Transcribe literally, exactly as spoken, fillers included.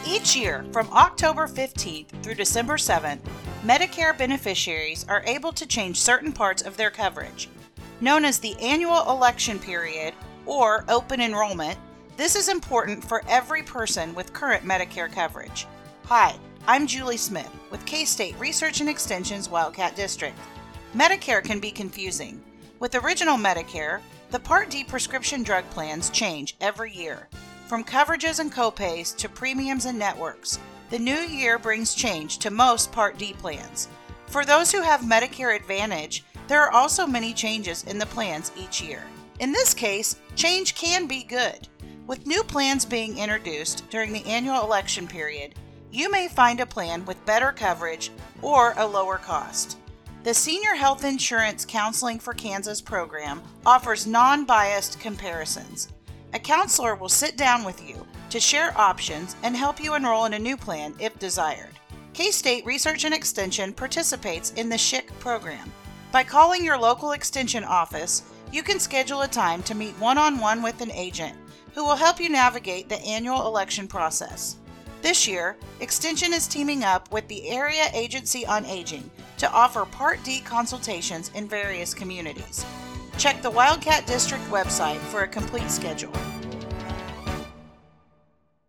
Each year, from October fifteenth through December seventh, Medicare beneficiaries are able to change certain parts of their coverage. Known as the annual election period or open enrollment, this is important for every person with current Medicare coverage. Hi, I'm Julie Smith with K-State Research and Extension's Wildcat District. Medicare can be confusing. With Original Medicare, the Part D prescription drug plans change every year. From coverages and copays to premiums and networks, the new year brings change to most Part D plans. For those who have Medicare Advantage, there are also many changes in the plans each year. In this case, change can be good. With new plans being introduced during the annual election period, you may find a plan with better coverage or a lower cost. The Senior Health Insurance Counseling for Kansas program offers non-biased comparisons. A counselor will sit down with you to share options and help you enroll in a new plan if desired. K-State Research and Extension participates in the S H I C program. By calling your local extension office, you can schedule a time to meet one-on-one with an agent who will help you navigate the annual election process. This year, Extension is teaming up with the Area Agency on Aging to offer Part D consultations in various communities. Check the Wildcat District website for a complete schedule.